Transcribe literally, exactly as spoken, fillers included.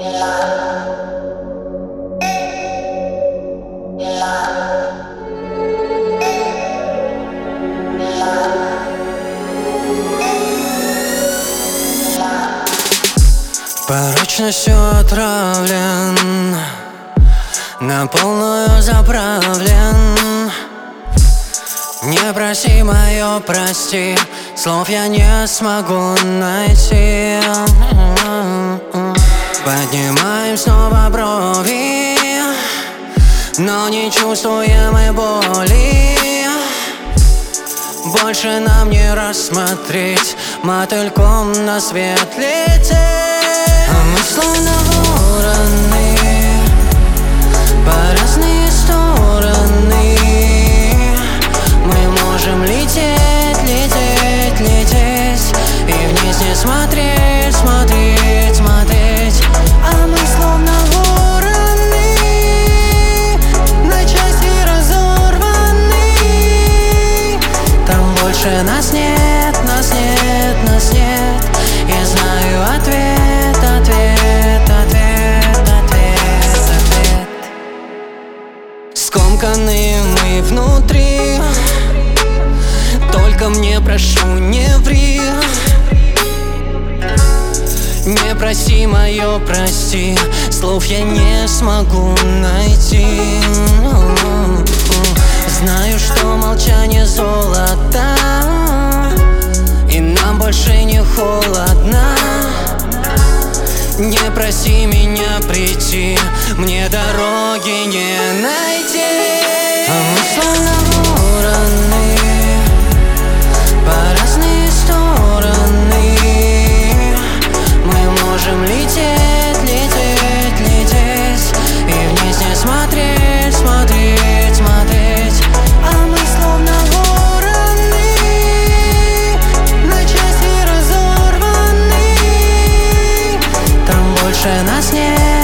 Порочностью отравлен, на полную заправлен. Не проси мое прости, слов я не смогу найти. Поднимаем снова брови, но не чувствуем мы боли. Больше нам не рассмотреть, мотыльком на свет лететь. А мы словно вороны, по разные стороны. Мы можем лететь, лететь, лететь, и вниз не смотреть, смотреть, смотреть. А мы словно вороны, на части разорваны. Там больше нас нет, нас нет, нас нет. Я знаю ответ, ответ, ответ, ответ, ответ. Скомканы мы внутри, только мне прошу не ври. Не проси мое прости, слов я не смогу найти. Знаю, что молчание золото, и нам больше не холодно. Не проси меня прийти, мне дороги не найти. А мы словно вороны, по разные стороны. Мы можем лететь, лететь, лететь, и вниз не смотреть, смотреть, смотреть. А мы словно вороны, на части разорваны. Там больше нас нет.